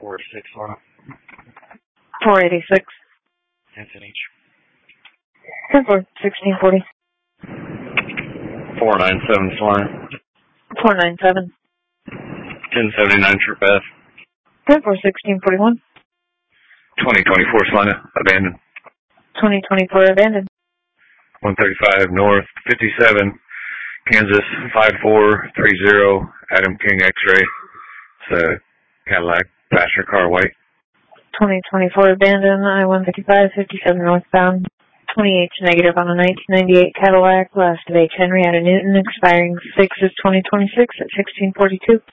486 Lana. 486. Hanson each. 1640. 497 Solana. 497. 1079 Trip F. 1641. 2024 Solana. Abandoned. 2024 abandoned. 135 North 57 Kansas 5430 Adam King X-Ray. It's a Cadillac passenger car white. 2024 abandoned. I-155 57 northbound. 28 negative on a 1998 Cadillac. Last of H. Henry out of Newton, expiring 6 of 2026 at 1642.